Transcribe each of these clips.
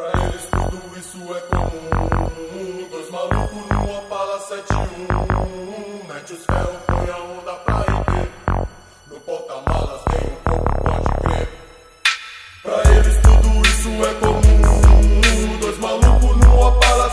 Pra eles tudo isso é comum. Dois malucos numa Opala 71. Mete os ferros, põe a onda pra render. No porta-malas tem um pouco, pode crer. Pra eles tudo isso é comum. Dois malucos numa Opala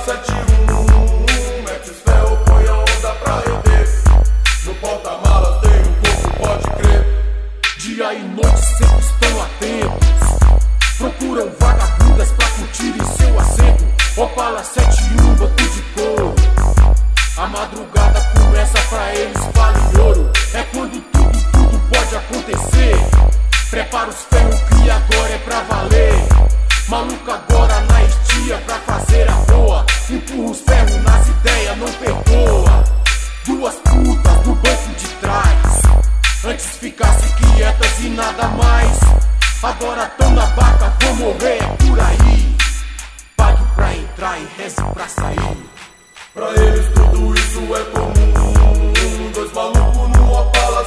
71. Mete os ferros, põe a onda pra render. No porta-malas tem um pouco, pode crer. Dia e noite sempre estão atentos. Procuram vagabundas pra curtirem seu assento. Opala 71, banco de couro. A madrugada começa pra eles, vale ouro. É quando tudo pode acontecer. Prepara os ferros que agora é pra valer. Maluco agora na estia pra fazer a boa. Empurra os ferros nas ideias, não perdoa. Duas putas no banco de trás. Antes ficasse quietas e nada mais. Agora tão na barca, vou morrer, é por aí. Pague pra entrar e reze pra sair. Pra eles tudo isso é comum. Dois malucos numa Opala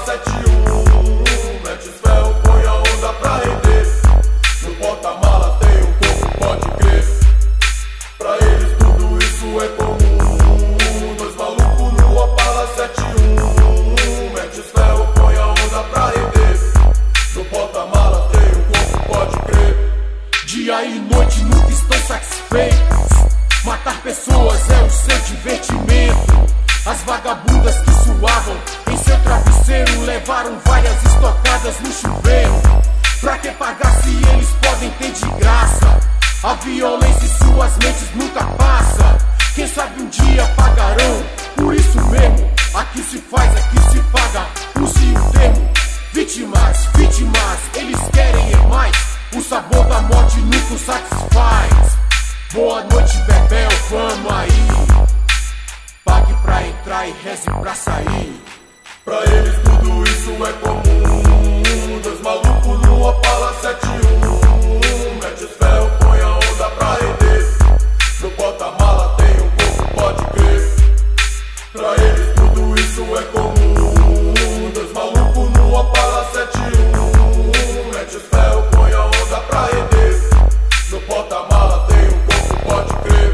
71. Mete os ferros, põe a onda pra render. No porta-malas tem um corpo, pode crer. Pra eles tudo isso é comum. Dois malucos numa Opala 71. Mete os ferros, põe a onda pra render. No porta-malas tem um corpo, pode crer. Dia e noite nunca estão satisfeitos. Matar pessoas é o seu divertimento. As vagabundas que suavam em seu travesseiro levaram várias estocadas no chuveiro. Pra que pagar se eles podem ter de graça? A violência em suas mentes nunca passa. Quem sabe um dia pagarão. Por isso mesmo, aqui se faz, aqui se paga. Use o termo vítimas, eles querem é mais. O sabor da morte nunca os satisfaz. Boa noite, Bebel, vamos aí. Pague pra entrar e reze pra sair. Pra eles tudo isso é comum. Dois malucos numa Opala 71. Mete os ferros, põe a onda pra render. No porta-mala tem um corpo, pode crer. Pra eles tudo isso é comum. Dois malucos numa Opala 71. Mete os ferros, põe a onda pra render. No porta-mala tem um corpo, pode crer.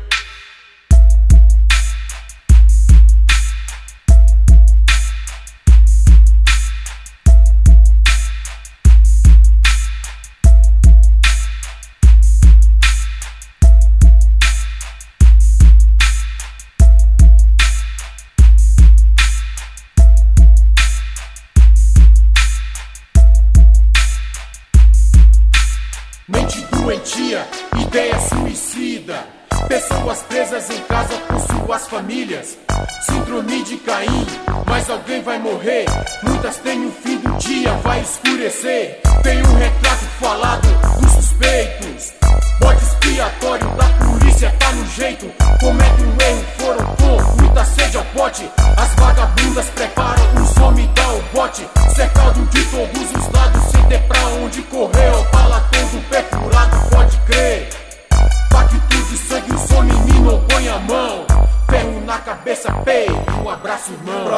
Mente doentia, ideia suicida. Pessoas presas em casa com suas famílias. Síndrome de Caim, mas alguém vai morrer. Muitas têm o fim do dia, vai escurecer. Tem um retrato falado dos suspeitos. Bode expiatório da polícia tá no jeito. Comete um erro, foram com muita sede ao pote. As vagabundas preparam os homens dá o bote. Cercado de todos os lados, sem ter pra onde correr. Opala todo perfurado, pode crer. Pacto de sangue, os homens não põe a mão. Ferro na cabeça, peito, um abraço, irmão.